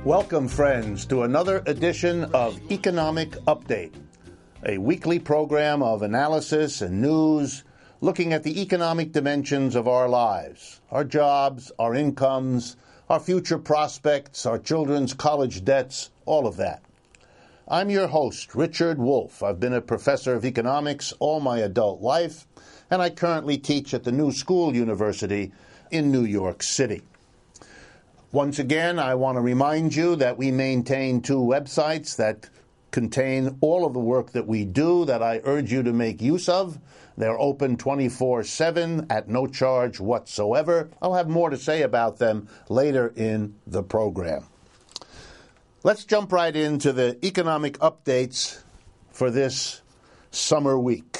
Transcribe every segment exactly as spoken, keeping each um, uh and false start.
Welcome, friends, to another edition of Economic Update, a weekly program of analysis and news looking at the economic dimensions of our lives, our jobs, our incomes, our future prospects, our children's college debts, all of that. I'm your host, Richard Wolff. I've been a professor of economics all my adult life, and I currently teach at the New School University in New York City. Once again, I want to remind you that we maintain two websites that contain all of the work that we do that I urge you to make use of. They're open twenty-four seven at no charge whatsoever. I'll have more to say about them later in the program. Let's jump right into the economic updates for this summer week.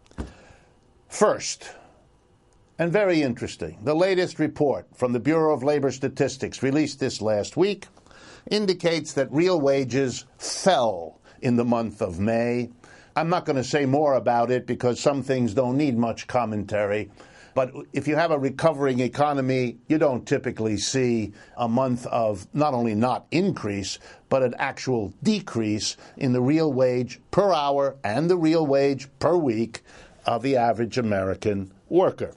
First, and very interesting, the latest report from the Bureau of Labor Statistics released this last week indicates that real wages fell in the month of May. I'm not going to say more about it because some things don't need much commentary. But if you have a recovering economy, you don't typically see a month of not only not increase, but an actual decrease in the real wage per hour and the real wage per week of the average American worker.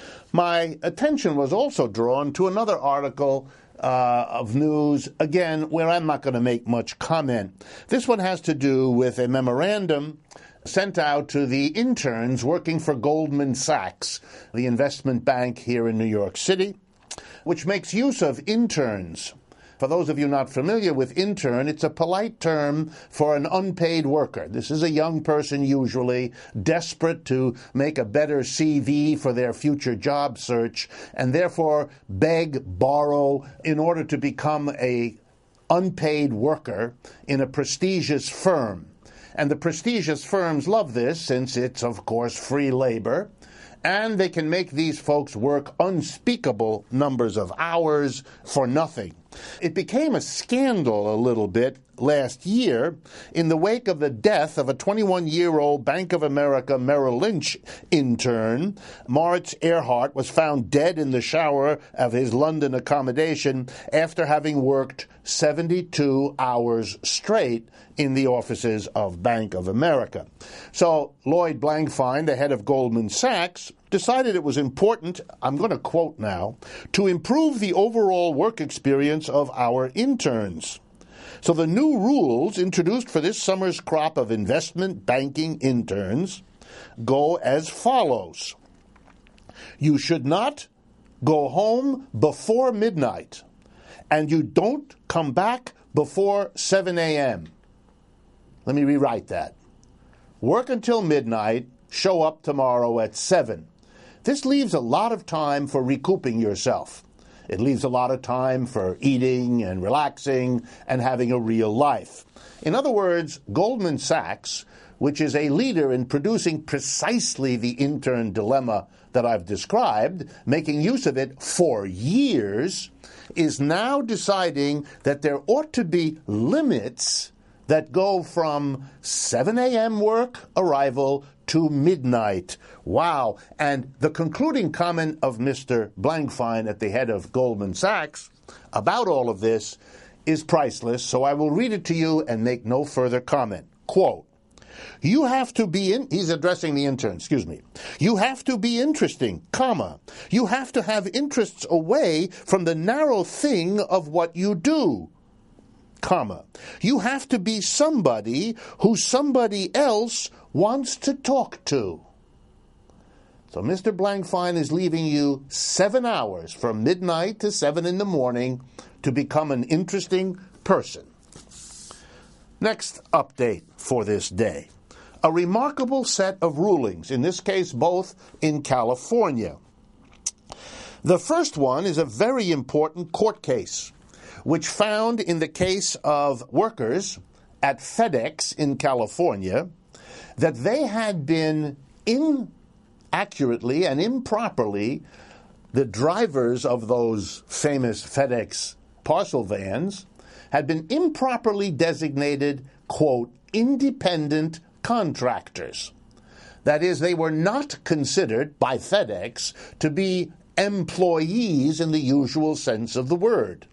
My attention was also drawn to another article uh, of news, again, where I'm not going to make much comment. This one has to do with a memorandum sent out to the interns working for Goldman Sachs, the investment bank here in New York City, which makes use of interns. For those of you not familiar with intern, it's a polite term for an unpaid worker. This is a young person usually desperate to make a better C V for their future job search and therefore beg, borrow in order to become a unpaid worker in a prestigious firm. And the prestigious firms love this since it's, of course, free labor. And they can make these folks work unspeakable numbers of hours for nothing. It became a scandal a little bit last year in the wake of the death of a twenty-one-year-old Bank of America Merrill Lynch intern. Moritz Earhart was found dead in the shower of his London accommodation after having worked seventy-two hours straight in the offices of Bank of America. So Lloyd Blankfein, the head of Goldman Sachs, decided it was important, I'm going to quote now, to improve the overall work experience of our interns. So the new rules introduced for this summer's crop of investment banking interns go as follows. You should not go home before midnight, and you don't come back before seven a.m. Let me rewrite that. Work until midnight, show up tomorrow at seven. This leaves a lot of time for recouping yourself. It leaves a lot of time for eating and relaxing and having a real life. In other words, Goldman Sachs, which is a leader in producing precisely the intern dilemma that I've described, making use of it for years, is now deciding that there ought to be limits that go from seven a.m. work arrival to midnight. Wow. And the concluding comment of Mister Blankfein at the head of Goldman Sachs about all of this is priceless, so I will read it to you and make no further comment. Quote, you have to be in, he's addressing the intern, excuse me. You have to be interesting, comma. You have to have interests away from the narrow thing of what you do, comma. You have to be somebody who somebody else wants to talk to. So Mister Blankfein is leaving you seven hours from midnight to seven in the morning to become an interesting person. Next update for this day. A remarkable set of rulings, in this case both in California. The first one is a very important court case, which found in the case of workers at FedEx in California that they had been inaccurately and improperly, the drivers of those famous FedEx parcel vans had been improperly designated, quote, independent contractors. That is, they were not considered by FedEx to be employees in the usual sense of the word.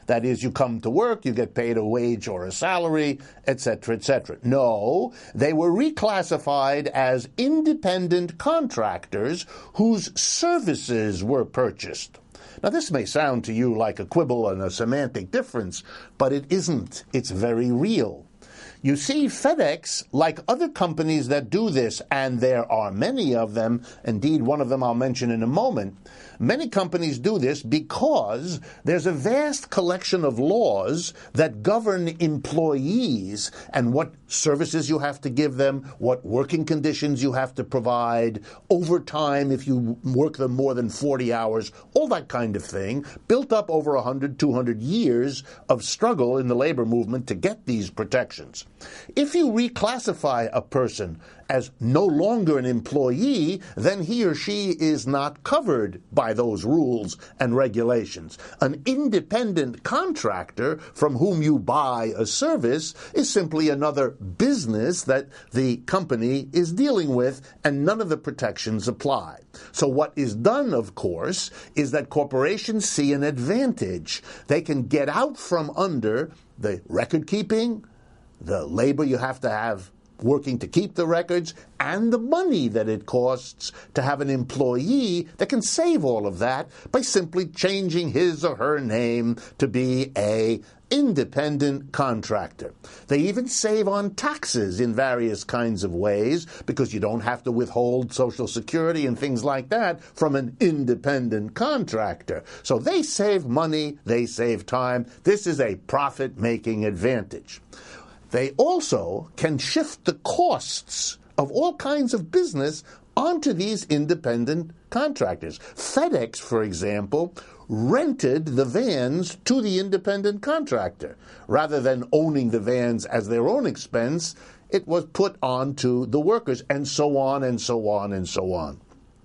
That is, you come to work, you get paid a wage or a salary, et cetera, et cetera. No, they were reclassified as independent contractors whose services were purchased. Now, this may sound to you like a quibble and a semantic difference, but it isn't. It's very real. You see, FedEx, like other companies that do this, and there are many of them, indeed one of them I'll mention in a moment, many companies do this because there's a vast collection of laws that govern employees and what services you have to give them, what working conditions you have to provide, overtime if you work them more than forty hours, all that kind of thing, built up over one hundred, two hundred years of struggle in the labor movement to get these protections. If you reclassify a person as no longer an employee, then he or she is not covered by those rules and regulations. An independent contractor from whom you buy a service is simply another business that the company is dealing with, and none of the protections apply. So what is done, of course, is that corporations see an advantage. They can get out from under the record keeping, the labor you have to have working to keep the records, and the money that it costs to have an employee that can save all of that by simply changing his or her name to be a independent contractor. They even save on taxes in various kinds of ways because you don't have to withhold Social Security and things like that from an independent contractor. So they save money, they save time. This is a profit-making advantage. They also can shift the costs of all kinds of business onto these independent contractors. FedEx, for example, rented the vans to the independent contractor. Rather than owning the vans as their own expense, it was put onto the workers, and so on and so on and so on.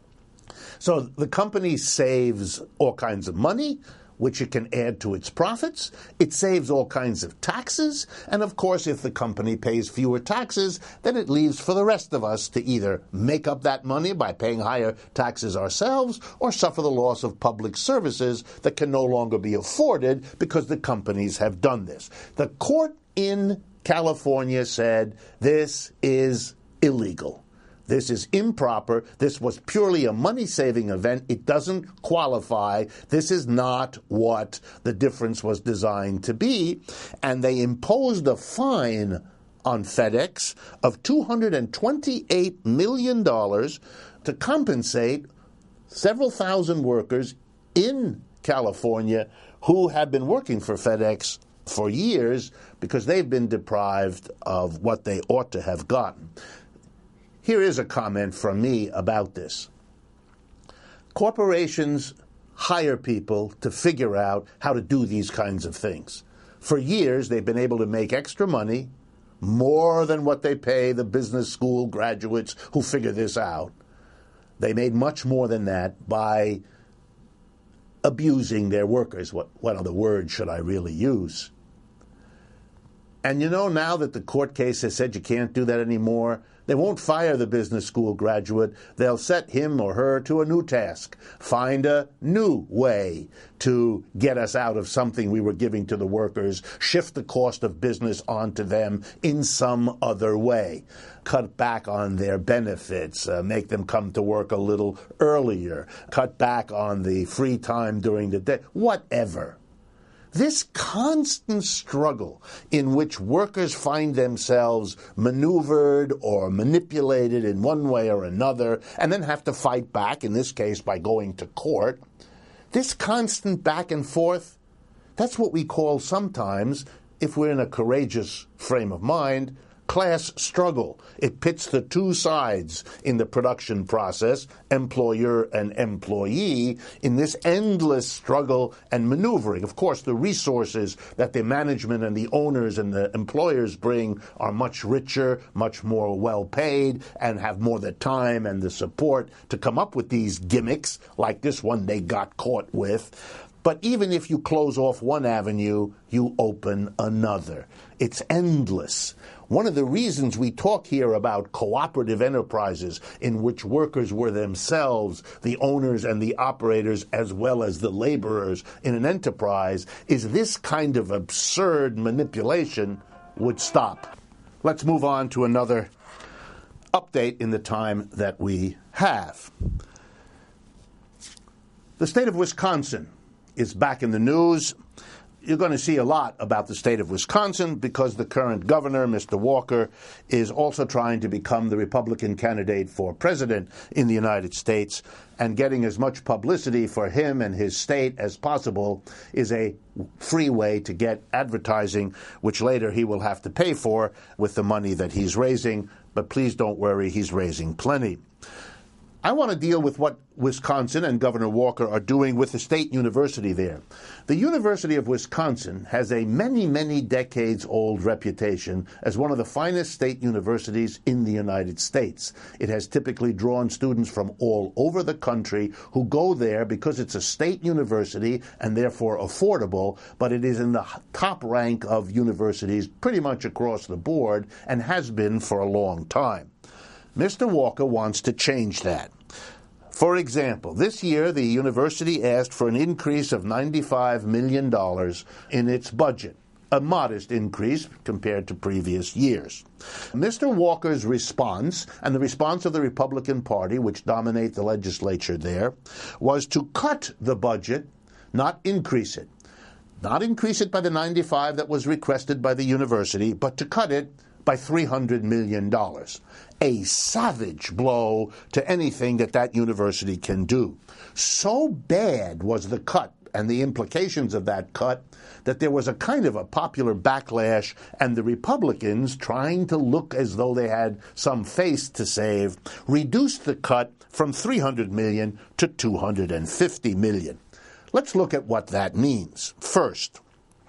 So the company saves all kinds of money, which it can add to its profits. It saves all kinds of taxes. And of course, if the company pays fewer taxes, then it leaves for the rest of us to either make up that money by paying higher taxes ourselves or suffer the loss of public services that can no longer be afforded because the companies have done this. The court in California said this is illegal. This is improper. This was purely a money-saving event. It doesn't qualify. This is not what the difference was designed to be. And they imposed a fine on FedEx of two hundred twenty-eight million dollars to compensate several thousand workers in California who have been working for FedEx for years because they've been deprived of what they ought to have gotten. Here is a comment from me about this. Corporations hire people to figure out how to do these kinds of things. For years, they've been able to make extra money, more than what they pay the business school graduates who figure this out. They made much more than that by abusing their workers. What, what other word should I really use? And you know, now that the court case has said you can't do that anymore, they won't fire the business school graduate. They'll set him or her to a new task, find a new way to get us out of something we were giving to the workers, shift the cost of business onto them in some other way, cut back on their benefits, uh, make them come to work a little earlier, cut back on the free time during the day, whatever. This constant struggle in which workers find themselves maneuvered or manipulated in one way or another and then have to fight back, in this case by going to court, this constant back and forth, that's what we call sometimes, if we're in a courageous frame of mind, class struggle. It pits the two sides in the production process, employer and employee, in this endless struggle and maneuvering. Of course, the resources that the management and the owners and the employers bring are much richer, much more well-paid, and have more the time and the support to come up with these gimmicks, like this one they got caught with. But even if you close off one avenue, you open another. It's endless. One of the reasons we talk here about cooperative enterprises in which workers were themselves the owners and the operators as well as the laborers in an enterprise is this kind of absurd manipulation would stop. Let's move on to another update in the time that we have. The state of Wisconsin is back in the news. You're going to see a lot about the state of Wisconsin because the current governor, Mister Walker, is also trying to become the Republican candidate for president in the United States, and getting as much publicity for him and his state as possible is a free way to get advertising, which later he will have to pay for with the money that he's raising. But please don't worry, he's raising plenty. I want to deal with what Wisconsin and Governor Walker are doing with the state university there. The University of Wisconsin has a many, many decades-old reputation as one of the finest state universities in the United States. It has typically drawn students from all over the country who go there because it's a state university and therefore affordable, but it is in the top rank of universities pretty much across the board and has been for a long time. Mister Walker wants to change that. For example, this year the university asked for an increase of ninety-five million dollars in its budget, a modest increase compared to previous years. Mister Walker's response, and the response of the Republican Party, which dominate the legislature there, was to cut the budget, not increase it. Not increase it by the ninety-five that was requested by the university, but to cut it by three hundred million dollars. A savage blow to anything that that university can do. So bad was the cut and the implications of that cut that there was a kind of a popular backlash, and the Republicans, trying to look as though they had some face to save, reduced the cut from three hundred million dollars to two hundred fifty million dollars. Let's look at what that means. First,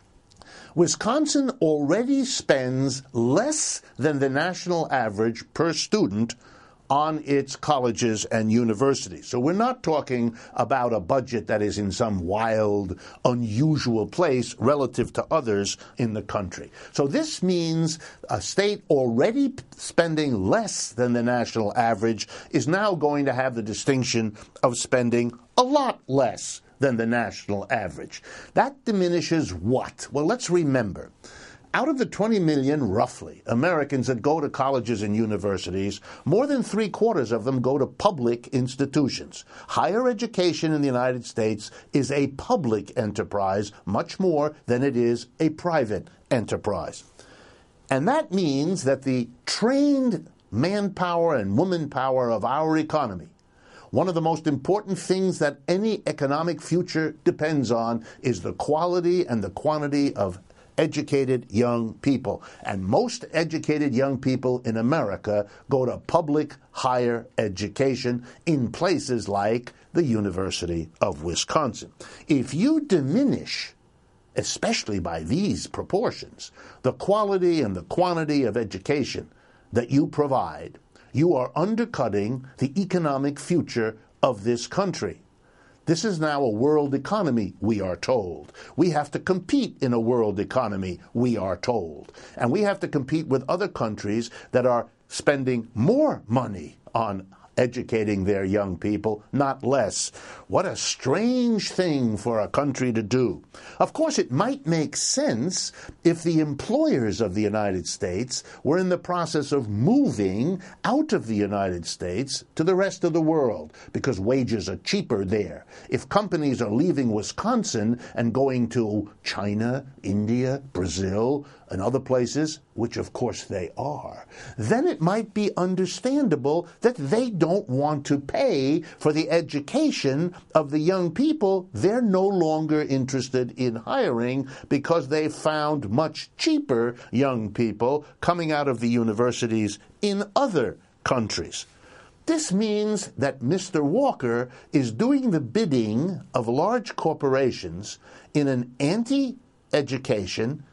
Wisconsin already spends less than the national average per student on its colleges and universities. So we're not talking about a budget that is in some wild, unusual place relative to others in the country. So this means a state already spending less than the national average is now going to have the distinction of spending a lot less than the national average. That diminishes what? Well, let's remember, out of the twenty million, roughly, Americans that go to colleges and universities, more than three quarters of them go to public institutions. Higher education in the United States is a public enterprise much more than it is a private enterprise. And that means that the trained manpower and woman power of our economy, one of the most important things that any economic future depends on, is the quality and the quantity of educated young people. And most educated young people in America go to public higher education in places like the University of Wisconsin. If you diminish, especially by these proportions, the quality and the quantity of education that you provide, you are undercutting the economic future of this country. This is now a world economy, we are told. We have to compete in a world economy, we are told. And we have to compete with other countries that are spending more money on educating their young people, not less. What a strange thing for a country to do. Of course, it might make sense if the employers of the United States were in the process of moving out of the United States to the rest of the world, because wages are cheaper there. If companies are leaving Wisconsin and going to China, India, Brazil, and other places, which of course they are, then it might be understandable that they don't want to pay for the education of the young people they're no longer interested in hiring, because they've found much cheaper young people coming out of the universities in other countries. This means that Mister Walker is doing the bidding of large corporations in an anti-education,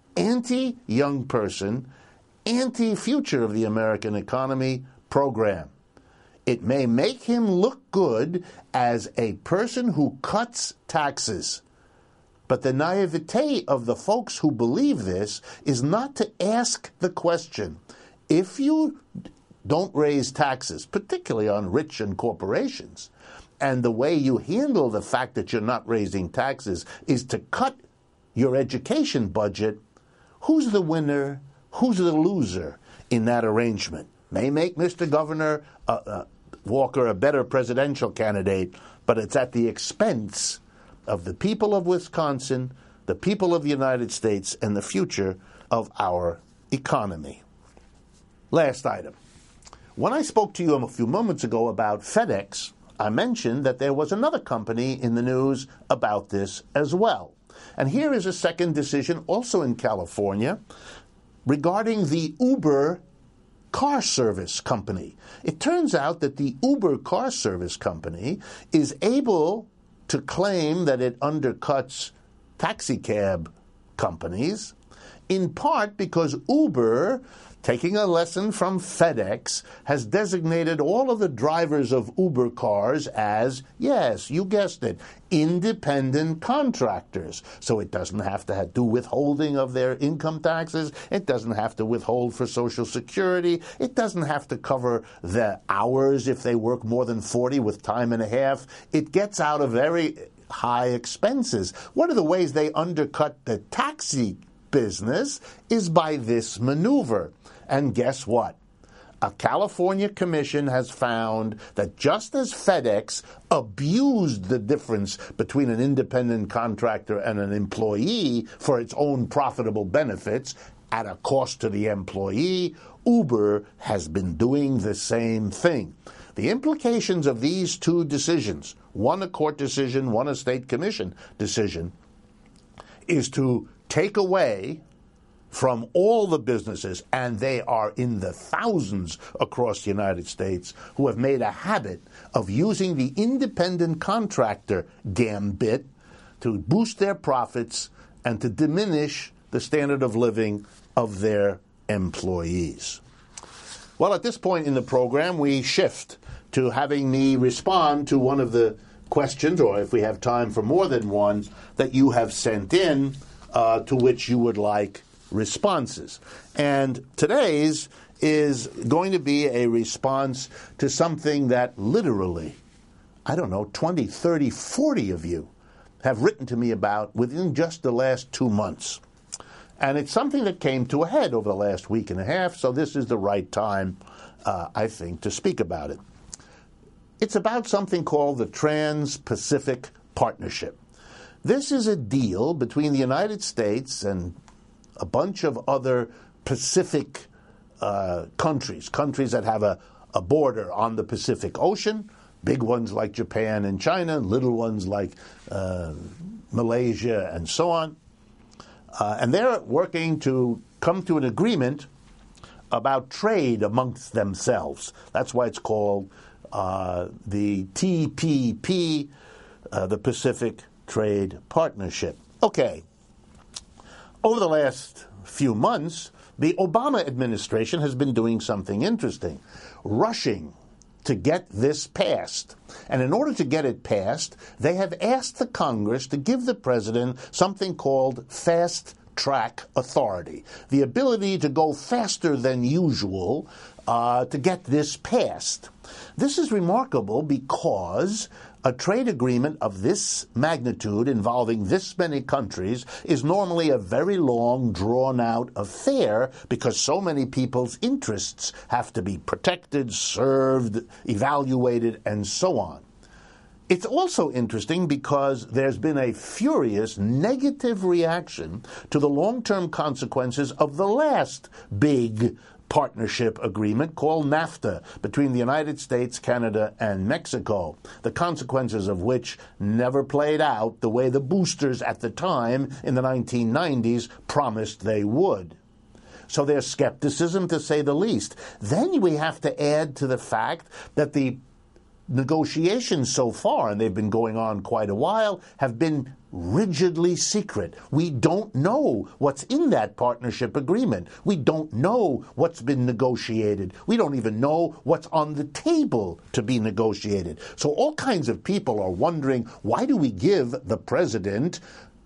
anti-young person, anti-future of the American economy program. It may make him look good as a person who cuts taxes, But the naivete of the folks who believe this is not to ask the question, if you don't raise taxes, particularly on rich and corporations, and the way you handle the fact that you're not raising taxes is to cut your education budget, who's the winner, who's the loser in that arrangement? May make Mister Governor uh, uh, Walker a better presidential candidate, but it's at the expense of the people of Wisconsin, the people of the United States, and the future of our economy. Last item. When I spoke to you a few moments ago about FedEx, I mentioned that there was another company in the news about this as well. And here is a second decision, also in California, regarding the Uber car service company. It turns out that the Uber car service company is able to claim that it undercuts taxi cab companies, in part because Uber, taking a lesson from FedEx, has designated all of the drivers of Uber cars as, yes, you guessed it, independent contractors. So it doesn't have to do withholding of their income taxes. It doesn't have to withhold for Social Security. It doesn't have to cover the hours if they work more than forty with time and a half. It gets out of very high expenses. One of the ways they undercut the taxi business is by this maneuver. And guess what? A California commission has found that just as FedEx abused the difference between an independent contractor and an employee for its own profitable benefits at a cost to the employee, Uber has been doing the same thing. The implications of these two decisions, one a court decision, one a state commission decision, is to take away from all the businesses, and they are in the thousands across the United States, who have made a habit of using the independent contractor gambit to boost their profits and to diminish the standard of living of their employees. Well, at this point in the program, we shift to having me respond to one of the questions, or if we have time for more than one, that you have sent in, uh, to which you would like responses. And today's is going to be a response to something that literally, I don't know, twenty, thirty, forty of you have written to me about within just the last two months. And it's something that came to a head over the last week and a half, so this is the right time, uh, I think, to speak about it. It's about something called the Trans-Pacific Partnership. This is a deal between the United States and a bunch of other Pacific uh, countries, countries that have a, a border on the Pacific Ocean, big ones like Japan and China, little ones like uh, Malaysia and so on. Uh, and they're working to come to an agreement about trade amongst themselves. That's why it's called uh, the T P P, uh, the Pacific Trade Partnership. Okay. Over the last few months, the Obama administration has been doing something interesting, rushing to get this passed. And in order to get it passed, they have asked the Congress to give the president something called fast track authority, the ability to go faster than usual uh, to get this passed. This is remarkable because a trade agreement of this magnitude involving this many countries is normally a very long, drawn-out affair because so many people's interests have to be protected, served, evaluated, and so on. It's also interesting because there's been a furious negative reaction to the long-term consequences of the last big partnership agreement called NAFTA between the United States, Canada, and Mexico, the consequences of which never played out the way the boosters at the time in the nineteen nineties promised they would. So there's skepticism, to say the least. Then we have to add to the fact that the negotiations so far, and they've been going on quite a while, have been rigidly secret. We don't know what's in that partnership agreement. We don't know what's been negotiated. We don't even know what's on the table to be negotiated. So all kinds of people are wondering, why do we give the president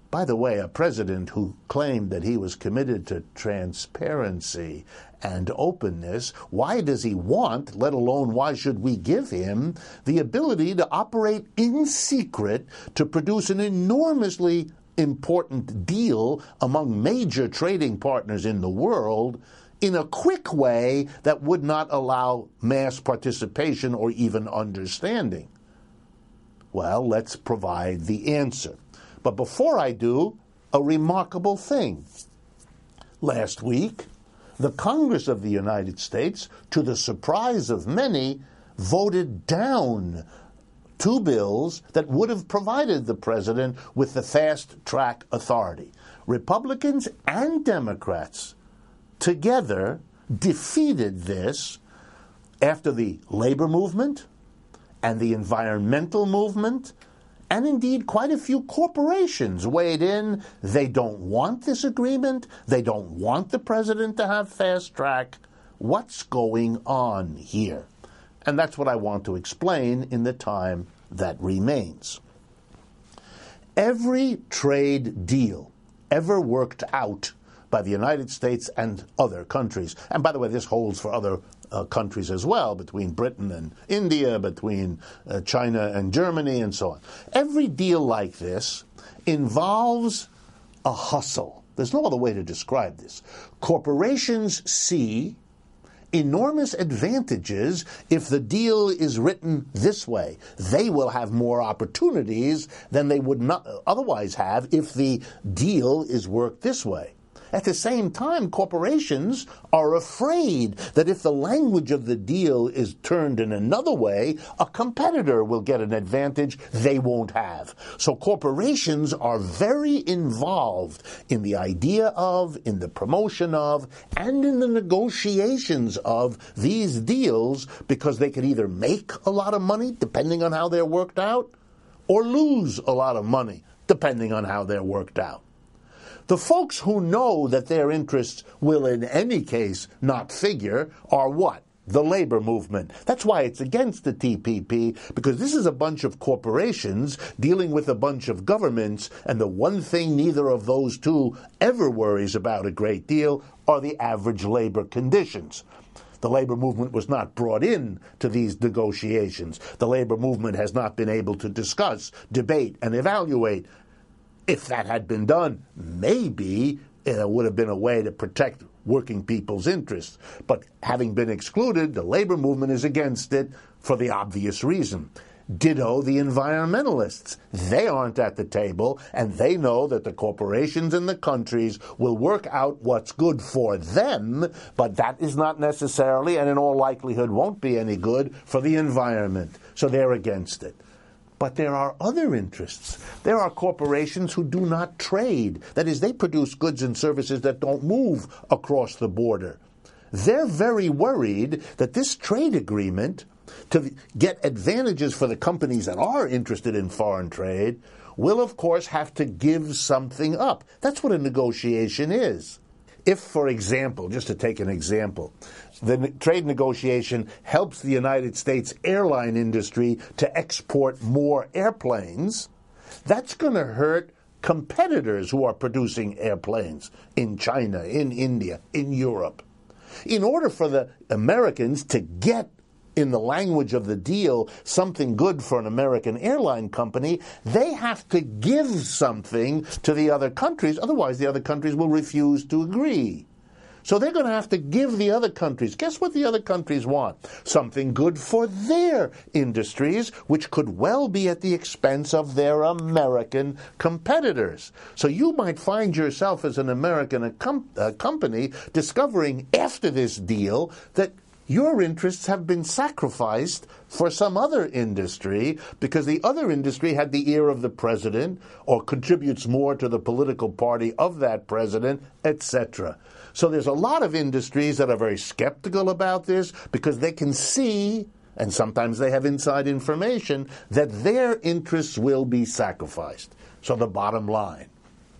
By the way, a president who claimed that he was committed to transparency and openness, why does he want, let alone why should we give him, the ability to operate in secret to produce an enormously important deal among major trading partners in the world in a quick way that would not allow mass participation or even understanding? Well, let's provide the answer. But before I do, a remarkable thing. Last week, the Congress of the United States, to the surprise of many, voted down two bills that would have provided the president with the fast-track authority. Republicans and Democrats together defeated this after the labor movement and the environmental movement, and indeed quite a few corporations weighed in. They don't want this agreement. They don't want the president to have fast track. What's going on here? And that's what I want to explain in the time that remains. Every trade deal ever worked out by the United States and other countries, and by the way, this holds for other Uh, countries as well, between Britain and India, between uh, China and Germany, and so on. Every deal like this involves a hustle. There's no other way to describe this. Corporations see enormous advantages if the deal is written this way. They will have more opportunities than they would not otherwise have if the deal is worked this way. At the same time, corporations are afraid that if the language of the deal is turned in another way, a competitor will get an advantage they won't have. So corporations are very involved in the idea of, in the promotion of, and in the negotiations of these deals, because they can either make a lot of money, depending on how they're worked out, or lose a lot of money, depending on how they're worked out. The folks who know that their interests will in any case not figure are what? The labor movement. That's why it's against the T P P, because this is a bunch of corporations dealing with a bunch of governments, and the one thing neither of those two ever worries about a great deal are the average labor conditions. The labor movement was not brought in to these negotiations. The labor movement has not been able to discuss, debate, and evaluate. If that had been done, maybe it would have been a way to protect working people's interests. But having been excluded, the labor movement is against it for the obvious reason. Ditto the environmentalists. They aren't at the table, and they know that the corporations and the countries will work out what's good for them, but that is not necessarily, and in all likelihood won't be any good, for the environment. So they're against it. But there are other interests. There are corporations who do not trade. That is, they produce goods and services that don't move across the border. They're very worried that this trade agreement, to get advantages for the companies that are interested in foreign trade, will of course have to give something up. That's what a negotiation is. If, for example, just to take an example, the trade negotiation helps the United States airline industry to export more airplanes, that's going to hurt competitors who are producing airplanes in China, in India, in Europe. In order for the Americans to get, in the language of the deal, something good for an American airline company, they have to give something to the other countries. Otherwise, the other countries will refuse to agree. So they're going to have to give the other countries. Guess what the other countries want? Something good for their industries, which could well be at the expense of their American competitors. So you might find yourself as an American com- uh, company discovering after this deal that your interests have been sacrificed for some other industry because the other industry had the ear of the president or contributes more to the political party of that president, et cetera. So there's a lot of industries that are very skeptical about this because they can see, and sometimes they have inside information, that their interests will be sacrificed. So the bottom line,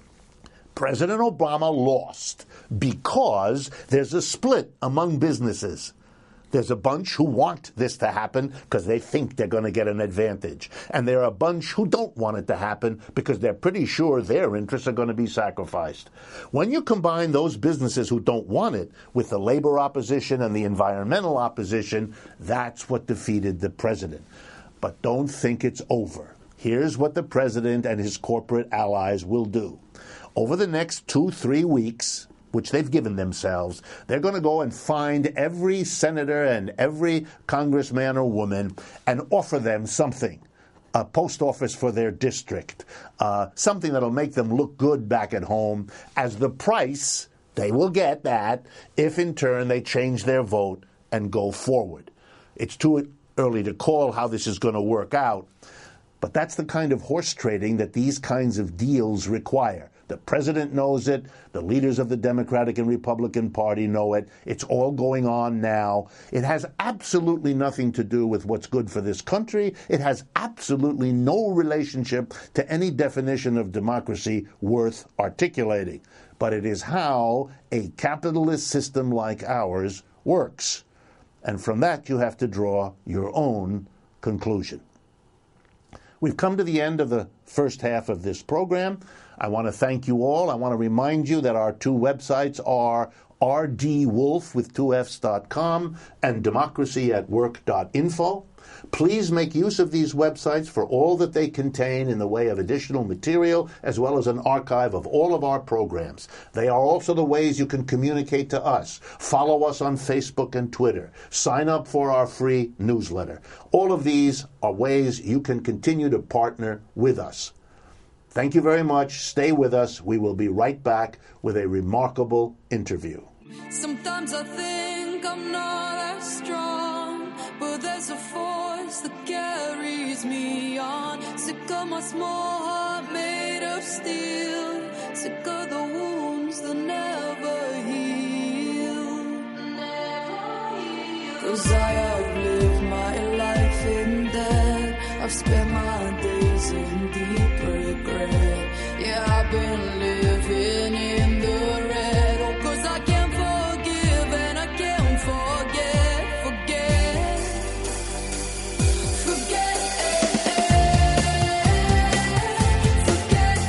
President Obama lost because there's a split among businesses. There's a bunch who want this to happen because they think they're going to get an advantage. And there are a bunch who don't want it to happen because they're pretty sure their interests are going to be sacrificed. When you combine those businesses who don't want it with the labor opposition and the environmental opposition, that's what defeated the president. But don't think it's over. Here's what the president and his corporate allies will do. Over the next two, three weeks, which they've given themselves, they're going to go and find every senator and every congressman or woman and offer them something. A post office for their district, uh, something that'll make them look good back at home as the price. They will get that if in turn they change their vote and go forward. It's too early to call how this is going to work out, but that's the kind of horse trading that these kinds of deals require. The president knows it. The leaders of the Democratic and Republican Party know it. It's all going on now. It has absolutely nothing to do with what's good for this country. It has absolutely no relationship to any definition of democracy worth articulating. But it is how a capitalist system like ours works. And from that, you have to draw your own conclusion. We've come to the end of the first half of this program. I want to thank you all. I want to remind you that our two websites are r d wolf with two f's dot com and democracy at work dot info. Please make use of these websites for all that they contain in the way of additional material, as well as an archive of all of our programs. They are also the ways you can communicate to us. Follow us on Facebook and Twitter. Sign up for our free newsletter. All of these are ways you can continue to partner with us. Thank you very much. Stay with us. We will be right back with a remarkable interview. Sometimes I think I'm not as strong, but there's a force that carries me on. Sick of my small heart made of steel, sick of the wounds that never heal. Never heal. 'Cause I have lived my life in debt. I've spent my days in deep regret. Yeah, I've been living in the red. Oh, 'cause I can't forgive and I can't forget, forget, forget, forget,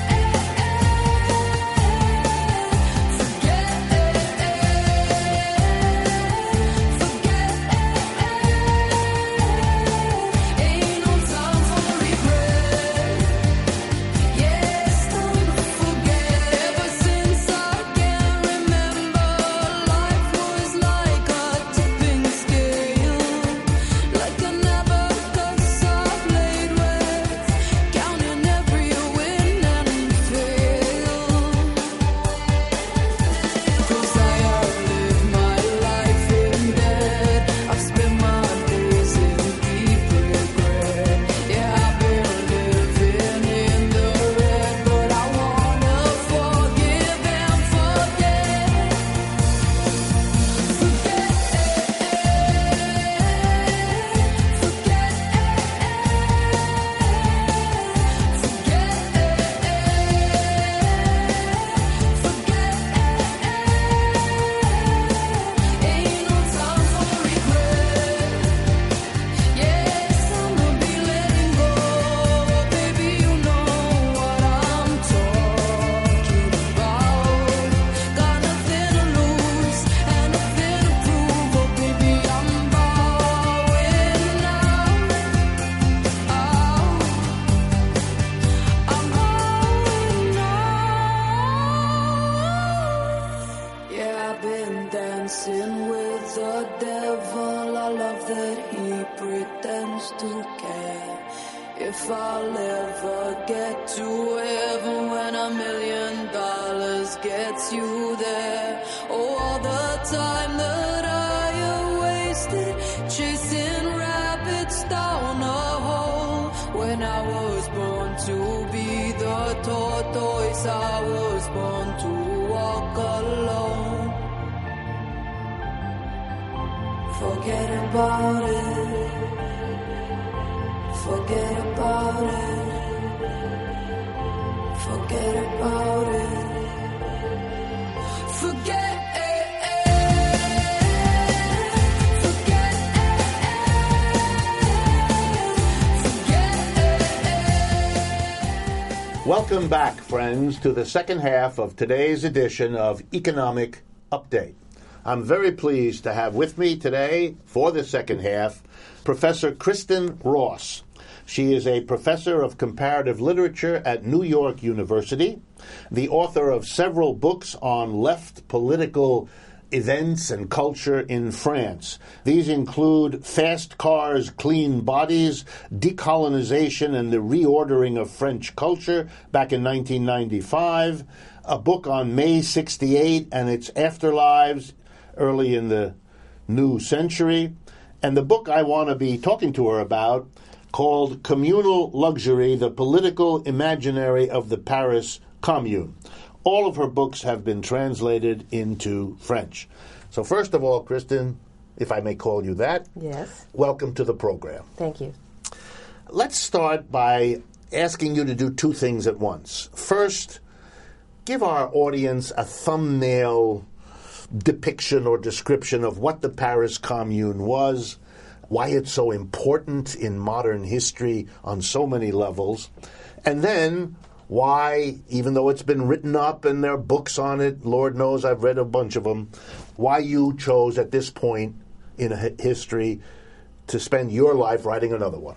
forget, ain't no time for regret. Yeah, it's time to forget. Ever since I can remember, life was like a tipping scale, like a abacus I played with, counting every win and fail. 'Cause I have lived my life in debt. I've spent my days in deep regret. Yeah, I've been living in the red, but I wanna forgive and forget, forget, ain't no time for regret. Yeah, it's time to be letting go. Baby, you know what I'm talking about. Got nothing to lose and nothing to prove. Oh, baby, I'm bowing now. Oh, I'm bowing now. Yeah, I've been dancing with the devil. I love that he pretends to care. If I'll ever get to heaven when a million dollars gets you there. Oh, all the time that I have wasted chasing rabbits down a hole. When I was born to be the tortoise, I was born to walk alone. Forget about it. Forget about it. Forget about it. Forget. Forget. Welcome back, friends, to the second half of today's edition of Economic Update. I'm very pleased to have with me today, for the second half, Professor Kristen Ross. She is a professor of comparative literature at New York University, the author of several books on left political events and culture in France. These include Fast Cars, Clean Bodies, Decolonization and the Reordering of French Culture back in nineteen ninety-five, a book on May sixty-eight and its afterlives early in the new century, and the book I want to be talking to her about called Communal Luxury, the Political Imaginary of the Paris Commune. All of her books have been translated into French. So first of all, Kristen, if I may call you that, yes, welcome to the program. Thank you. Let's start by asking you to do two things at once. First, give our audience a thumbnail depiction or description of what the Paris Commune was, why it's so important in modern history on so many levels, and then why, even though it's been written up and there are books on it, Lord knows I've read a bunch of them, why you chose at this point in a history to spend your life writing another one.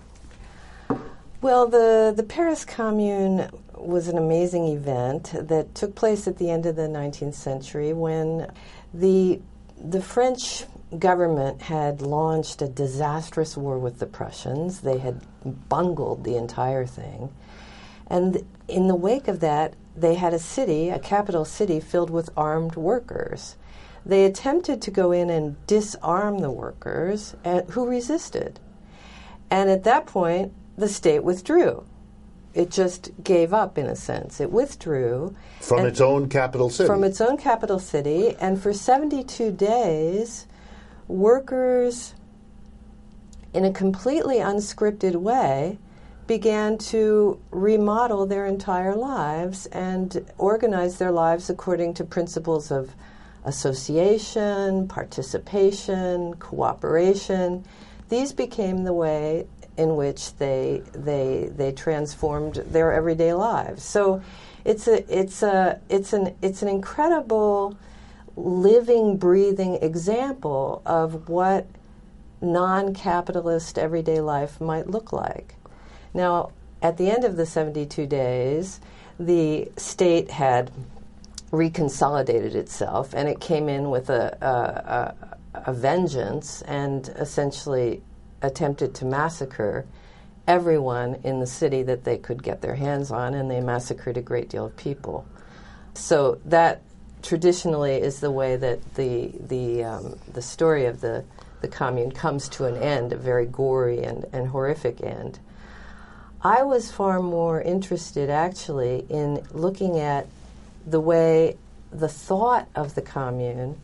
Well, the, the Paris Commune was an amazing event that took place at the end of the nineteenth century when the the French government had launched a disastrous war with the Prussians. They had bungled the entire thing. And in the wake of that, they had a city, a capital city, filled with armed workers. They attempted to go in and disarm the workers uh, who resisted. And at that point, the state withdrew. It just gave up, in a sense. It withdrew. From its own capital city. From its own capital city. And for seventy-two days, workers, in a completely unscripted way, began to remodel their entire lives and organize their lives according to principles of association, participation, cooperation. These became the way in which they they they transformed their everyday lives. So it's a it's a it's an it's an incredible living, breathing example of what non-capitalist everyday life might look like. Now, at the end of the seventy-two days, the state had reconsolidated itself, and it came in with a, a, a, a vengeance and essentially attempted to massacre everyone in the city that they could get their hands on, and they massacred a great deal of people. So that traditionally is the way that the the um, the story of the, the commune comes to an end, a very gory and, and horrific end. I was far more interested, actually, in looking at the way the thought of the commune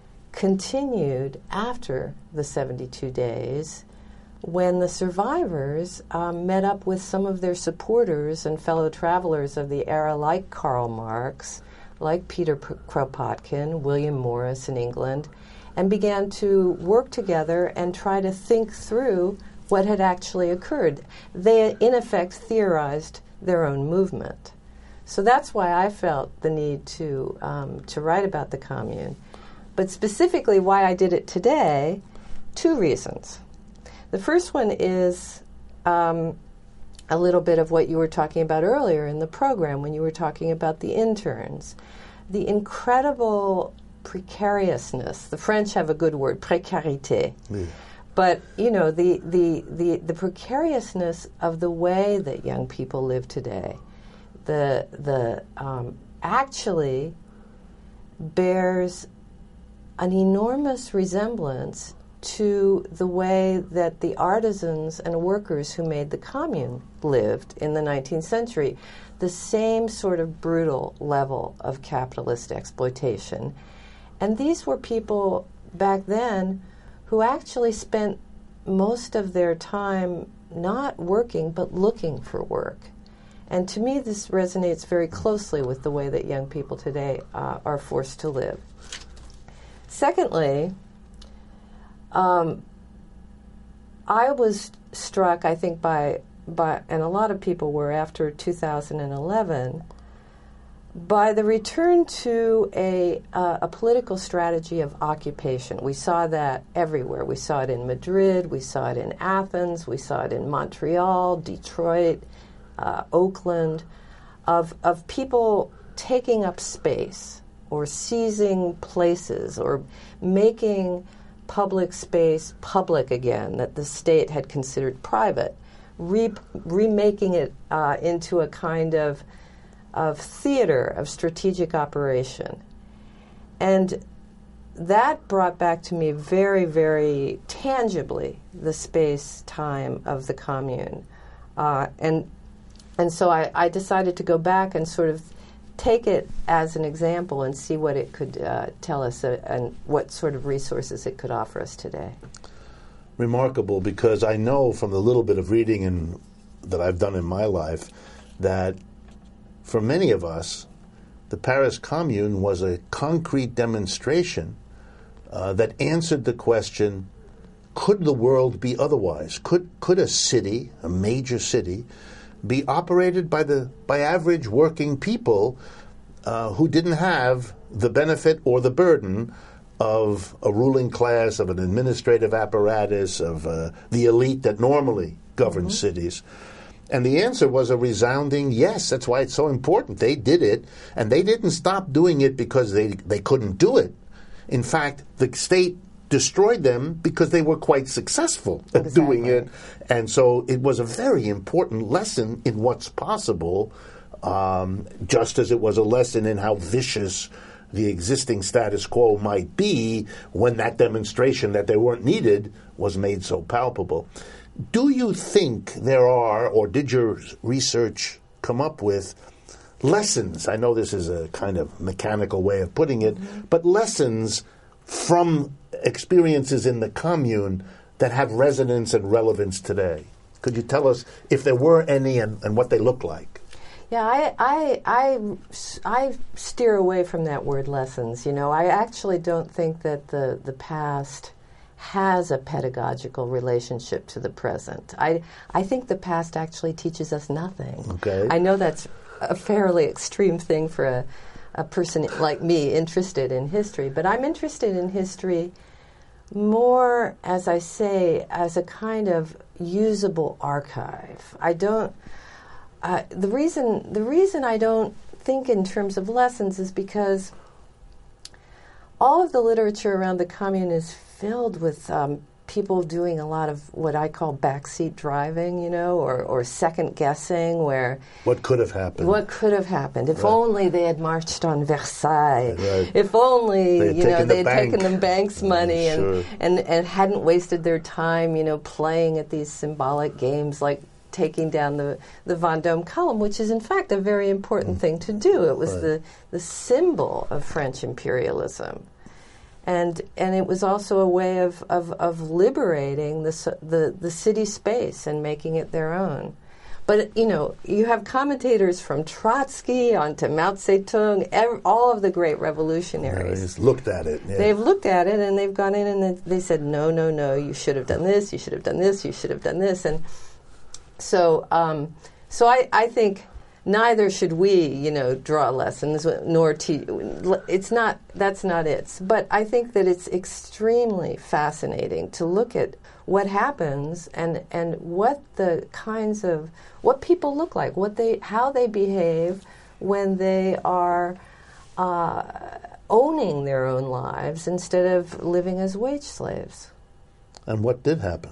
continued after the seventy-two days, when the survivors um, met up with some of their supporters and fellow travelers of the era, like Karl Marx, like Peter Kropotkin, William Morris in England, and began to work together and try to think through what had actually occurred. They, in effect, theorized their own movement. So that's why I felt the need to um, to write about the commune. But specifically why I did it today, two reasons. The first one is um, a little bit of what you were talking about earlier in the program when you were talking about the interns. The incredible precariousness. The French have a good word, précarité. Oui. But, you know, the, the, the, the precariousness of the way that young people live today, the, the um, actually bears an enormous resemblance to the way that the artisans and workers who made the commune lived in the nineteenth century. The same sort of brutal level of capitalist exploitation. And these were people back then who actually spent most of their time not working but looking for work. And to me, this resonates very closely with the way that young people today uh, are forced to live. Secondly, um, I was struck, I think, by by, and a lot of people were after two thousand eleven, by the return to a, uh, a political strategy of occupation. We saw that everywhere. We saw it in Madrid, we saw it in Athens, we saw it in Montreal, Detroit, uh, Oakland, of, of people taking up space or seizing places or making public space public again that the state had considered private, re- remaking it uh, into a kind of of theater of strategic operation. And that brought back to me very, very tangibly the space-time of the commune. Uh, and and so I, I decided to go back and sort of take it as an example and see what it could uh, tell us uh, and what sort of resources it could offer us today. Remarkable, because I know from the little bit of reading in, that I've done in my life that for many of us, the Paris Commune was a concrete demonstration uh, that answered the question, could the world be otherwise? Could could a city, a major city, be operated by the by average working people uh, who didn't have the benefit or the burden of a ruling class, of an administrative apparatus, of uh, the elite that normally governs mm-hmm. cities? And the answer was a resounding yes. That's why it's so important. They did it, and they didn't stop doing it because they, they couldn't do it. In fact, the state destroyed them because they were quite successful at exactly. doing it. And so it was a very important lesson in what's possible, um, just as it was a lesson in how vicious the existing status quo might be when that demonstration that they weren't needed was made so palpable. Do you think there are, or did your research come up with, lessons? I know this is a kind of mechanical way of putting it, mm-hmm. but lessons from experiences in the commune that have resonance and relevance today. Could you tell us if there were any and, and what they look like? Yeah, I, I, I, I steer away from that word lessons. You know, I actually don't think that the, the past has a pedagogical relationship to the present. I I think the past actually teaches us nothing. Okay. I know that's a fairly extreme thing for a, a person like me interested in history, but I'm interested in history more, as I say, as a kind of usable archive. I don't. Uh, the reason the reason I don't think in terms of lessons is because all of the literature around the commune is filled with um, people doing a lot of what I call backseat driving, you know, or, or second guessing, where what could have happened. What could have happened if right. only they had marched on Versailles. Right. If only they you know the they had bank. taken the bank's money mm, sure. and, and and hadn't wasted their time, you know, playing at these symbolic games like taking down the, the Vendôme column, which is in fact a very important mm. thing to do. It was right. the, the symbol of French imperialism. And and it was also a way of, of, of liberating the, the the city space and making it their own. But, you know, you have commentators from Trotsky on to Mao Zedong, ev- all of the great revolutionaries. Yeah, they looked at it. Yeah. They've looked at it and they've gone in and they, they said, no, no, no, you should have done this, you should have done this, you should have done this. And so um, so I, I think neither should we, you know, draw lessons, nor teach. It's not, that's not it. But I think that it's extremely fascinating to look at what happens and, and what the kinds of, what people look like, what they, how they behave when they are uh, owning their own lives instead of living as wage slaves. And what did happen?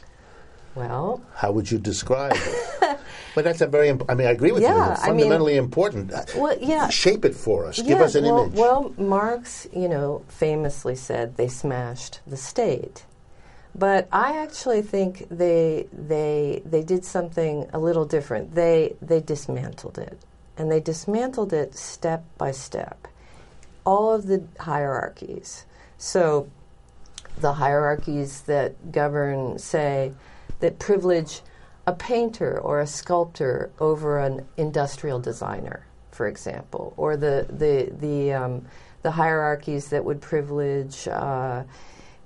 Well, how would you describe it? But that's a very, imp- I mean, I agree with yeah, you. It's fundamentally I mean, important. Well, yeah. Shape it for us. Yeah, Give us an well, image. Well, Marx, you know, famously said they smashed the state. But I actually think they they they did something a little different. They they dismantled it. And they dismantled it step by step. All of the hierarchies. So the hierarchies that govern, say, that privilege a painter or a sculptor over an industrial designer, for example, or the the the um, the hierarchies that would privilege uh,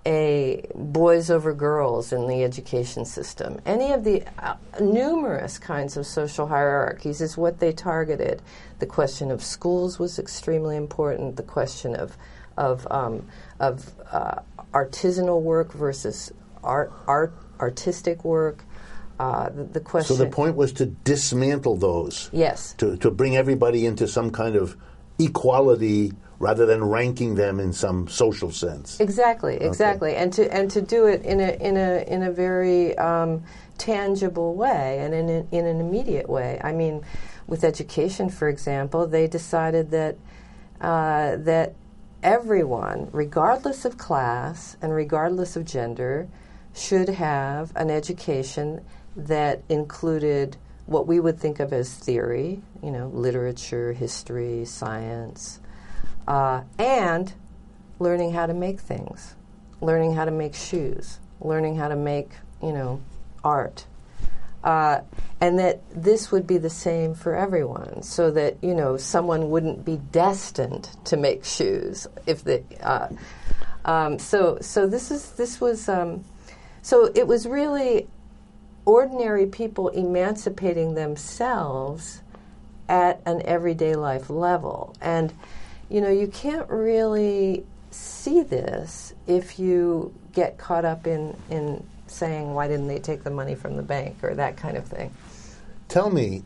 a boys over girls in the education system. Any of the uh, numerous kinds of social hierarchies is what they targeted. The question of schools was extremely important. The question of of um, of uh, artisanal work versus art, art artistic work. Uh, the, the question. So the point was to dismantle those. Yes. To to bring everybody into some kind of equality rather than ranking them in some social sense. Exactly, exactly, Okay. and to and to do it in a in a in a very um, tangible way and in a, in an immediate way. I mean, with education, for example, they decided that uh, that everyone, regardless of class and regardless of gender, should have an education that included what we would think of as theory, you know, literature, history, science. Uh, and learning how to make things, learning how to make shoes, learning how to make, you know, art. Uh, and that this would be the same for everyone, so that, you know, someone wouldn't be destined to make shoes if they. Uh, um, so, so this is this was. Um, so it was really ordinary people emancipating themselves at an everyday life level, and. You know, you can't really see this if you get caught up in, in saying, why didn't they take the money from the bank, or that kind of thing. Tell me,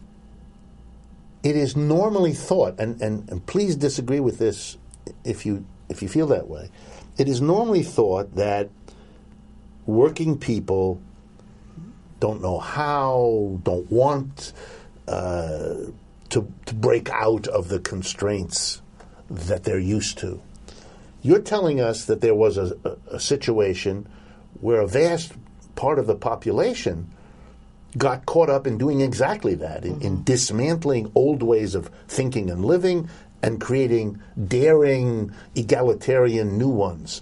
it is normally thought, and, and, and please disagree with this if you if you feel that way, it is normally thought that working people don't know how, don't want uh, to to break out of the constraints that they're used to. You're telling us that there was a, a, a situation where a vast part of the population got caught up in doing exactly that, in, mm-hmm. in dismantling old ways of thinking and living and creating daring, egalitarian new ones.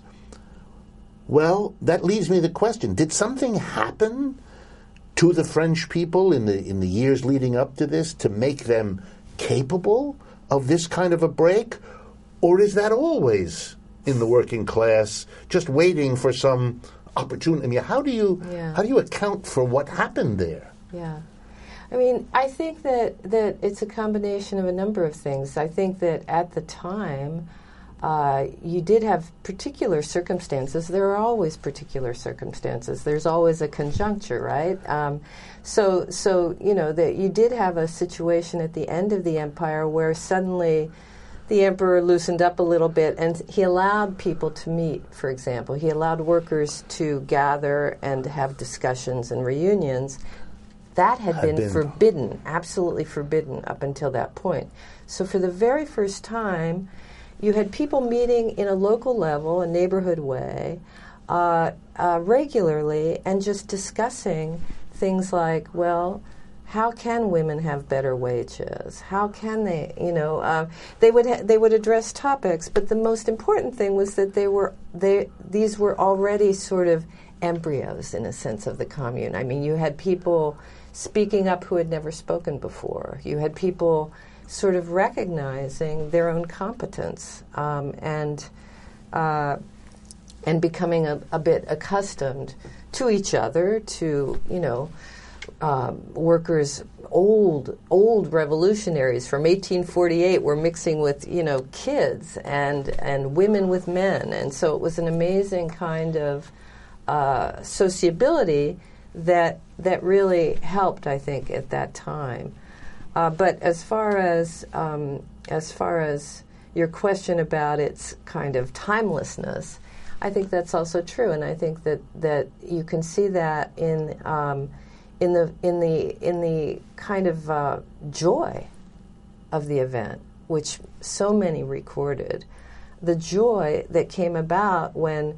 Well, that leads me to the question, did something happen to the French people in the in the years leading up to this to make them capable of this kind of a break? Or is that always in the working class, just waiting for some opportunity? I mean, how do you yeah. how do you account for what happened there? Yeah. I mean, I think that, that it's a combination of a number of things. I think that at the time, uh, you did have particular circumstances. There are always particular circumstances. There's always a conjuncture, right? Um, so, so you know, that you did have a situation at the end of the empire where suddenly the emperor loosened up a little bit, and he allowed people to meet, for example. He allowed workers to gather and have discussions and reunions. That had, had been, been forbidden, absolutely forbidden up until that point. So for the very first time, you had people meeting in a local level, a neighborhood way, uh, uh, regularly, and just discussing things like, well, how can women have better wages? How can they, you know, uh, they would ha- they would address topics, but the most important thing was that they were they these were already sort of embryos in a sense of the commune. I mean, you had people speaking up who had never spoken before. You had people sort of recognizing their own competence um, and uh, and becoming a, a bit accustomed to each other, to, you know, Um, workers, old old revolutionaries from eighteen forty-eight were mixing with, you know, kids and and women with men, and so it was an amazing kind of uh, sociability that that really helped, I think, at that time. Uh, but as far as um, as far as your question about its kind of timelessness, I think that's also true, and I think that that you can see that in. Um, In the in the in the kind of uh, joy of the event, which so many recorded, the joy that came about when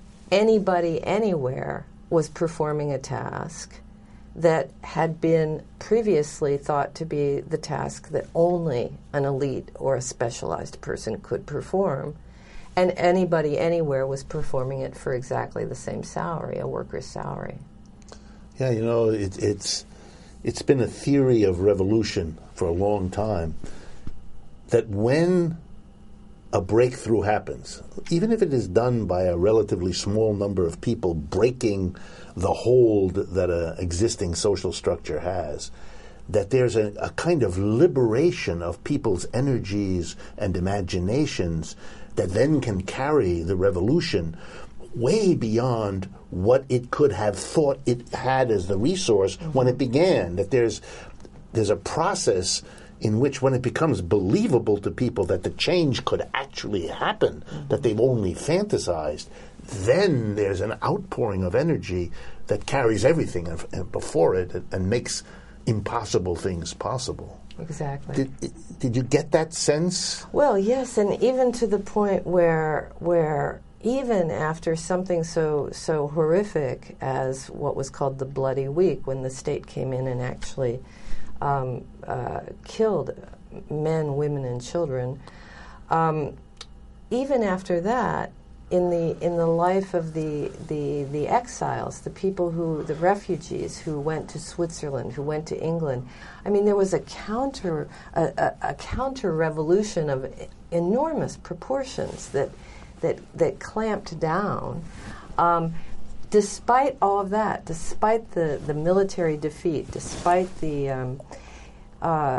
anybody anywhere was performing a task that had been previously thought to be the task that only an elite or a specialized person could perform, and anybody anywhere was performing it for exactly the same salary, a worker's salary. Yeah, you know, it, it's it's been a theory of revolution for a long time that when a breakthrough happens, even if it is done by a relatively small number of people breaking the hold that an existing social structure has, that there's a, a kind of liberation of people's energies and imaginations that then can carry the revolution way beyond what it could have thought it had as the resource mm-hmm. when it began. That there's there's a process in which, when it becomes believable to people that the change could actually happen, mm-hmm. that they've only fantasized, then there's an outpouring of energy that carries everything and, and before it and, and makes impossible things possible. Exactly. Did, did you get that sense? Well, yes, and even to the point where where even after something so so horrific as what was called the Bloody Week, when the state came in and actually um, uh, killed men, women, and children, um, even after that, in the in the life of the, the the exiles, the people who the refugees who went to Switzerland, who went to England, I mean, there was a counter a, a, a counter revolution of enormous proportions that that that clamped down. Um, despite all of that, despite the, the military defeat, despite the um, uh,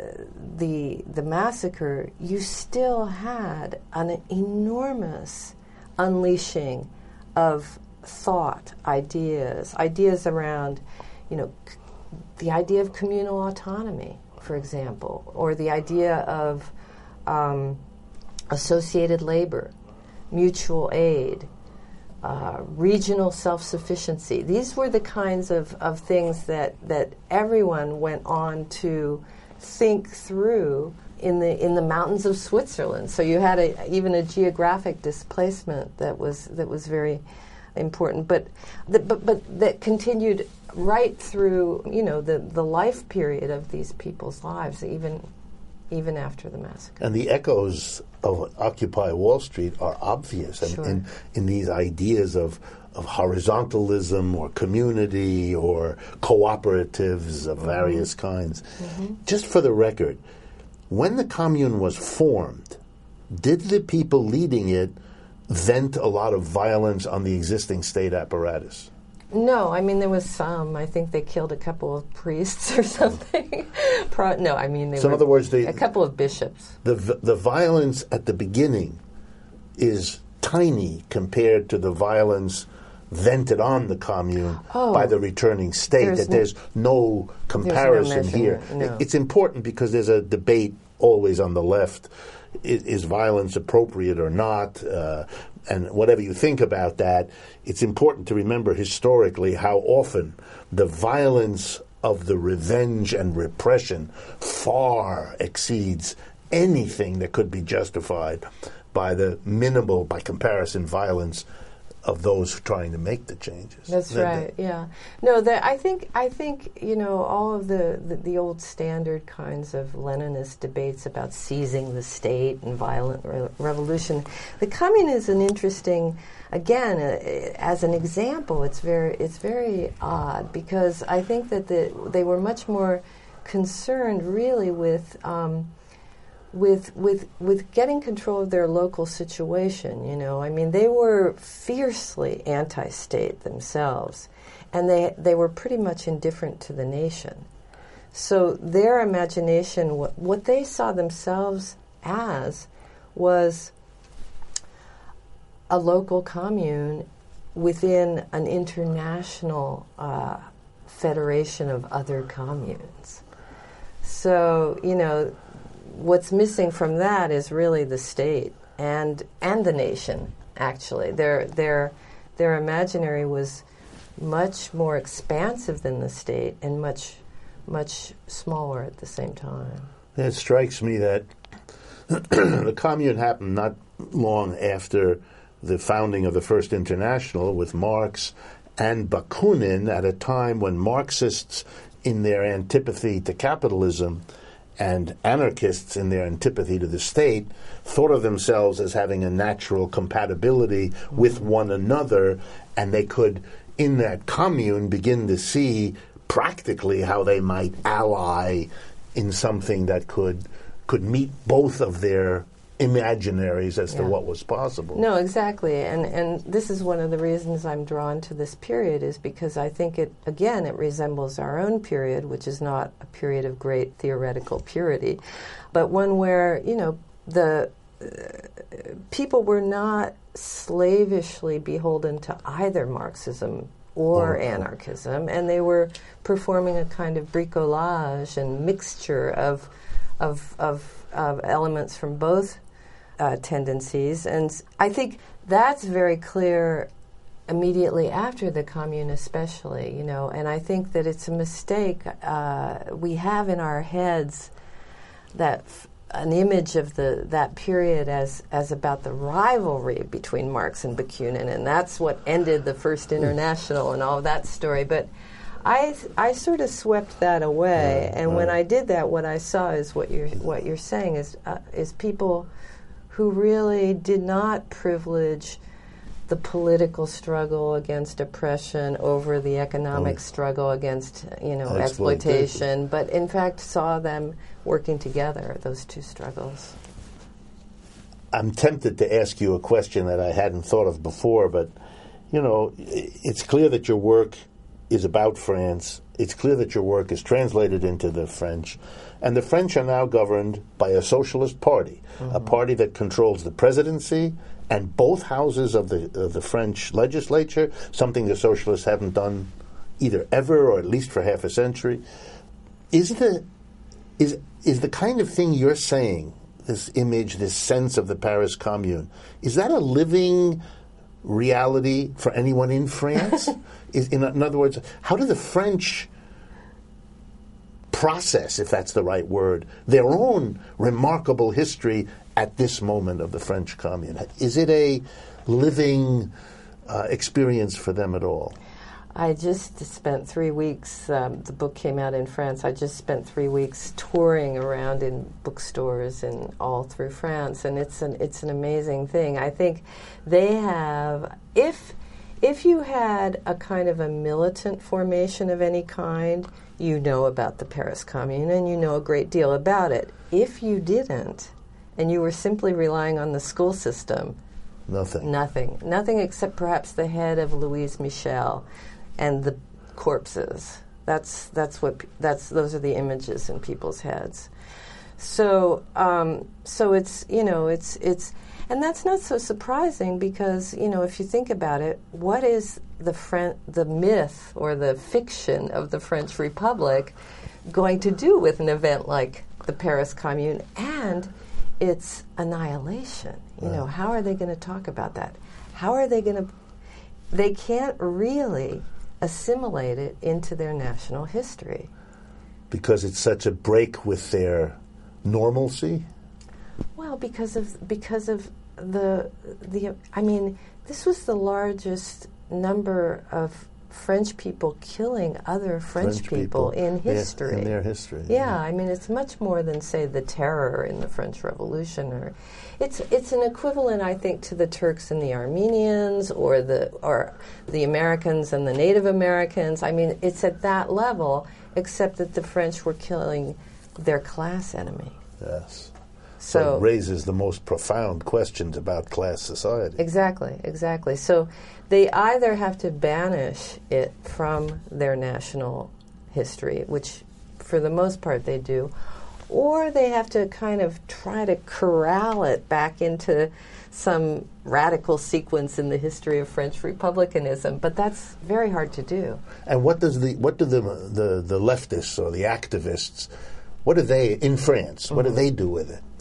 the the massacre, you still had an enormous unleashing of thought, ideas, ideas around, you know, c- the idea of communal autonomy, for example, or the idea of um, associated labor, mutual aid, uh, regional self-sufficiency. These were the kinds of, of things that, that everyone went on to think through in the in the mountains of Switzerland. So you had a, even a geographic displacement that was that was very important, but the, but but that continued right through, you know, the, the life period of these people's lives, even even after the massacre. And the echoes of Occupy Wall Street are obvious Sure. in, in in these ideas of of horizontalism or community or cooperatives of various mm-hmm. kinds. Mm-hmm. Just for the record, when the commune was formed, did the people leading it vent a lot of violence on the existing state apparatus? No, I mean, there was some. I think they killed a couple of priests or something. Pro- no, I mean, they so were in other words, the, a couple of bishops. The the violence at the beginning is tiny compared to the violence vented on the commune oh, by the returning state, there's that there's no comparison there's no here. no. It's important because there's a debate always on the left. Is, is violence appropriate or not? Uh, and whatever you think about that, it's important to remember historically how often the violence of the revenge and repression far exceeds anything that could be justified by the minimal, by comparison, violence of those trying to make the changes. That's That- right. Yeah. No, that I think I think you know all of the, the the old standard kinds of Leninist debates about seizing the state and violent re- revolution. The commune is an interesting, again, uh, as an example. It's very it's very odd because I think that the, they were much more concerned really with. Um, With with with getting control of their local situation, you know, I mean, they were fiercely anti-state themselves, and they they were pretty much indifferent to the nation. So their imagination, what, what they saw themselves as, was a local commune within an international uh, federation of other communes. So, you know, what's missing from that is really the state and and the nation. Actually, their their their imaginary was much more expansive than the state and much much smaller at the same time. It strikes me that the commune happened not long after the founding of the First International with Marx and Bakunin, at a time when Marxists, in their antipathy to capitalism, and anarchists, in their antipathy to the state, thought of themselves as having a natural compatibility with one another, and they could, in that commune, begin to see practically how they might ally in something that could could meet both of their imaginaries as Yeah. to what was possible. No, exactly. And and this is one of the reasons I'm drawn to this period, is because I think it, again, it resembles our own period, which is not a period of great theoretical purity, but one where, you know, the uh, people were not slavishly beholden to either Marxism or Or- anarchism, and they were performing a kind of bricolage and mixture of of of, of elements from both Uh, tendencies, and s- I think that's very clear immediately after the Commune, especially, you know. And I think that it's a mistake uh, we have in our heads that f- an image of the that period as as about the rivalry between Marx and Bakunin, and that's what ended the First International and all of that story. But I I sort of swept that away, Right, and when right. I did that, what I saw is what you're what you're saying is uh, is people who really did not privilege the political struggle against oppression over the economic Oh. struggle against, you know, Exploitation. exploitation, but in fact saw them working together, those two struggles. I'm tempted to ask you a question that I hadn't thought of before, but, you know, i- it's clear that your work is about France. It's clear that your work is translated into the French. And the French are now governed by a socialist party, Mm-hmm. a party that controls the presidency and both houses of the of the French legislature, something the socialists haven't done either ever or at least for half a century. Is the is is the kind of thing you're saying, this image, this sense of the Paris Commune, is that a living reality for anyone in France? is, in, in other words, how do the French process, if that's the right word, their own remarkable history at this moment of the French Commune? Is it a living uh, experience for them at all? I just spent three weeks, um, the book came out in France, I just spent three weeks touring around in bookstores and all through France, and it's an, it's an amazing thing. I think they have, if, if you had a kind of a militant formation of any kind, you know about the Paris Commune and you know a great deal about it. If you didn't, and you were simply relying on the school system, Nothing. Nothing. Nothing except perhaps the head of Louise Michel and the corpses. That's that's what pe- that's those are the images in people's heads. So um, so it's you know it's it's and that's not so surprising because you know if you think about it, what is the Fren- the myth or the fiction of the French Republic going to do with an event like the Paris Commune and its annihilation? You know, how are they going to talk about that? How are they going to? They can't really assimilate it into their national history. Because it's such a break with their normalcy? Well, because of because of the the I mean, this was the largest number of French people killing other French, French people, people. in Yeah, history. in their history, Yeah, yeah. I mean, it's much more than say the terror in the French Revolution, or it's it's an equivalent, I think, to the Turks and the Armenians, or the or the Americans and the Native Americans. I mean, it's at that level, except that the French were killing their class enemy. Yes. So, So it raises the most profound questions about class society. Exactly, exactly. So they either have to banish it from their national history, which for the most part they do, or they have to kind of try to corral it back into some radical sequence in the history of French republicanism. But that's very hard to do. And what does the what do the the, the leftists or the activists, what do they in France? What Mm-hmm. do they do with it?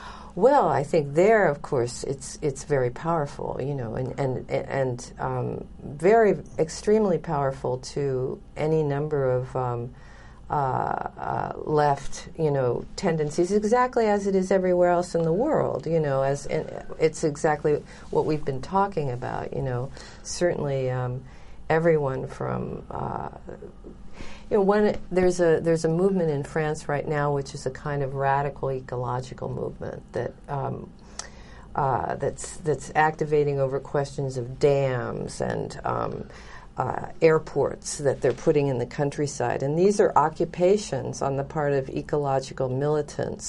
Well, I think there, of course, it's it's very powerful, you know, and and and um, very extremely powerful to any number of um, uh, uh, left, you know, tendencies. Exactly as it is everywhere else in the world, you know, as and it's exactly what we've been talking about, you know. Certainly, um, everyone from. Uh, You know, one, there's a there's a movement in France right now, which is a kind of radical ecological movement that um, uh, that's that's activating over questions of dams and um, uh, airports that they're putting in the countryside, and these are occupations on the part of ecological militants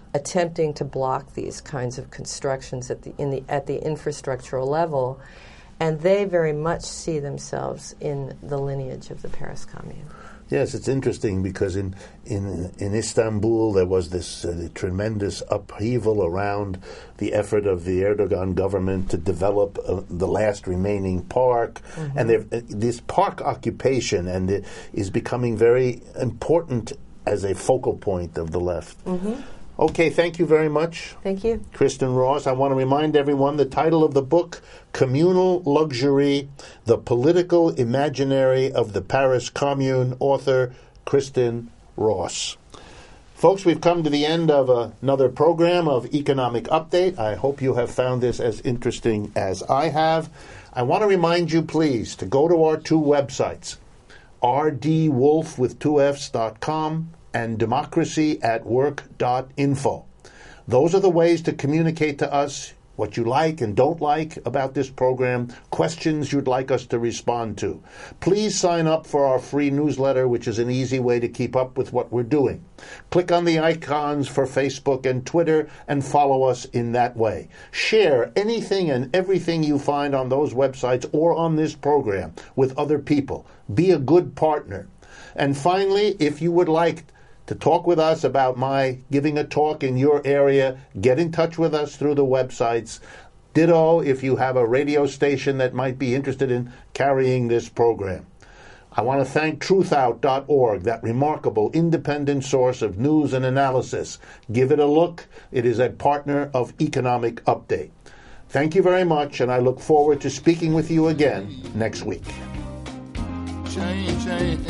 attempting to block these kinds of constructions at the in the at the infrastructural level, and they very much see themselves in the lineage of the Paris Commune. Yes, it's interesting because in in in Istanbul there was this uh, tremendous upheaval around the effort of the Erdogan government to develop uh, the last remaining park, mm-hmm. and there, uh, this park occupation and it is becoming very important as a focal point of the left. Mm-hmm. Okay, thank you very much. Thank you. Kristen Ross. I want to remind everyone the title of the book, Communal Luxury, The Political Imaginary of the Paris Commune, author Kristen Ross. Folks, we've come to the end of uh, another program of Economic Update. I hope you have found this as interesting as I have. I want to remind you, please, to go to our two websites, r d wolf with two f's dot com and democracy at work dot info. Those are the ways to communicate to us what you like and don't like about this program, questions you'd like us to respond to. Please sign up for our free newsletter, which is an easy way to keep up with what we're doing. Click on the icons for Facebook and Twitter and follow us in that way. Share anything and everything you find on those websites or on this program with other people. Be a good partner. And finally, if you would like to talk with us about my giving a talk in your area, get in touch with us through the websites. Ditto if you have a radio station that might be interested in carrying this program. I want to thank truth out dot org, that remarkable independent source of news and analysis. Give it a look. It is a partner of Economic Update. Thank you very much, and I look forward to speaking with you again next week. Change, change,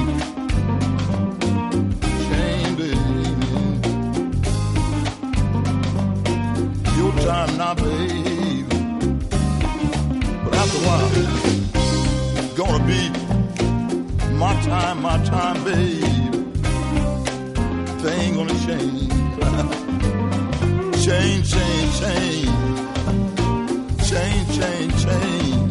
your time now, babe. But after a while, it's gonna be my time, my time, babe. Things gonna change. change, change, change. Change, change, change.